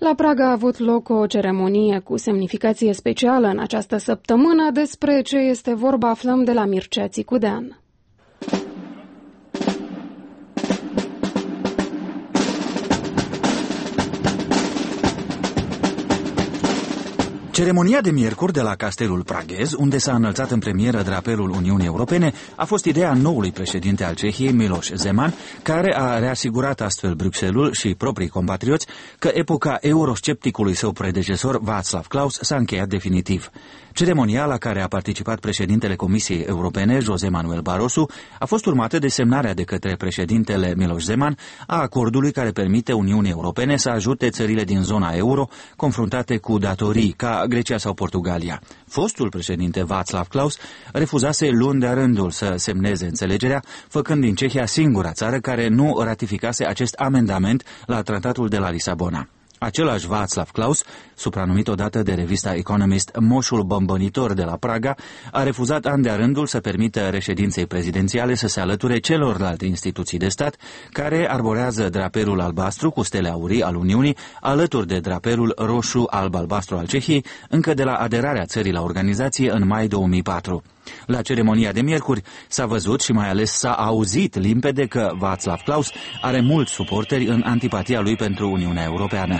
La Praga a avut loc o ceremonie cu semnificație specială în această săptămână. Despre ce este vorba aflăm de la Mircea Țicudean. Ceremonia de miercuri de la Castelul Praghez, unde s-a înălțat în premieră drapelul Uniunii Europene, a fost ideea noului președinte al Cehiei, Miloš Zeman, care a reasigurat astfel Bruxelles și proprii compatrioți că epoca euroscepticului său predecesor, Václav Klaus, s-a încheiat definitiv. Ceremonia la care a participat președintele Comisiei Europene, José Manuel Barroso, a fost urmată de semnarea de către președintele Miloš Zeman a acordului care permite Uniunii Europene să ajute țările din zona euro confruntate cu datorii, ca Grecia sau Portugalia. Fostul președinte Václav Klaus refuzase luni de-a rândul să semneze înțelegerea, făcând din Cehia singura țară care nu ratificase acest amendament la Tratatul de la Lisabona. Același Václav Klaus, supranumit odată de revista Economist moșul bombănitor de la Praga, a refuzat an de-a rândul să permită reședinței prezidențiale să se alăture celorlalte instituții de stat care arborează drapelul albastru cu stele aurii al Uniunii alături de drapelul roșu-alb-albastru al Cehiei, încă de la aderarea țării la organizație în mai 2004. La ceremonia de miercuri s-a văzut și mai ales s-a auzit limpede că Václav Klaus are mulți suporteri în antipatia lui pentru Uniunea Europeană.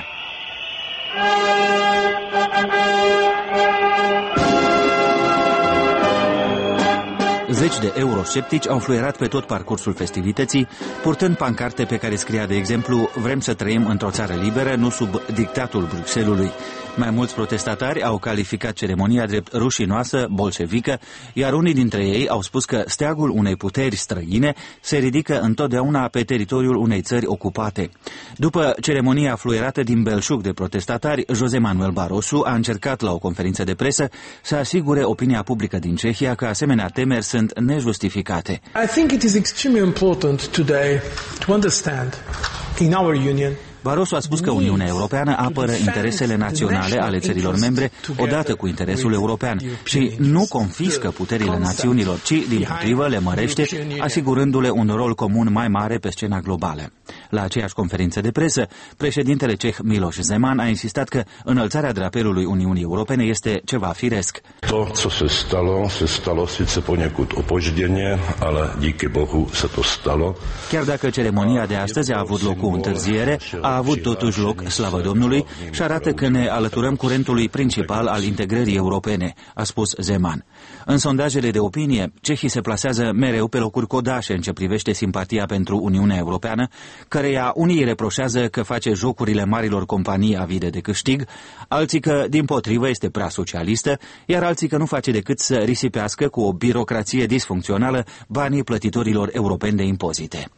Zeci de eurosceptici au fluierat pe tot parcursul festivității, purtând pancarte pe care scria, de exemplu, "Vrem să trăim într-o țară liberă, nu sub dictatul Bruxellesului". Mai mulți protestatari au calificat ceremonia drept rușinoasă, bolșevică, iar unii dintre ei au spus că steagul unei puteri străine se ridică întotdeauna pe teritoriul unei țări ocupate. După ceremonia fluierată din belșug de protestatari, José Manuel Barroso a încercat la o conferință de presă să asigure opinia publică din Cehia că asemenea temeri sunt nejustificate. I think it is extremely important today to understand in our union. Barroso a spus că Uniunea Europeană apără interesele naționale ale țărilor membre odată cu interesul european și nu confiscă puterile națiunilor, ci, dimpotrivă, le mărește, asigurându-le un rol comun mai mare pe scena globală. La aceeași conferință de presă, președintele ceh Miloš Zeman a insistat că înălțarea drapelului Uniunii Europene este ceva firesc. To, co se stalo sice poněkud opožděně, ale díky Bohu se to stalo. Chiar dacă ceremonia de astăzi a avut loc cu întârziere, a avut totuși loc, slavă Domnului, și arată că ne alăturăm curentului principal al integrării europene, a spus Zeman. În sondajele de opinie, cehii se plasează mereu pe locuri codașe în ce privește simpatia pentru Uniunea Europeană, căreia unii reproșează că face jocurile marilor companii avide de câștig, alții că, dimpotrivă, este prea socialistă, iar alții că nu face decât să risipească cu o birocrație disfuncțională banii plătitorilor europeni de impozite.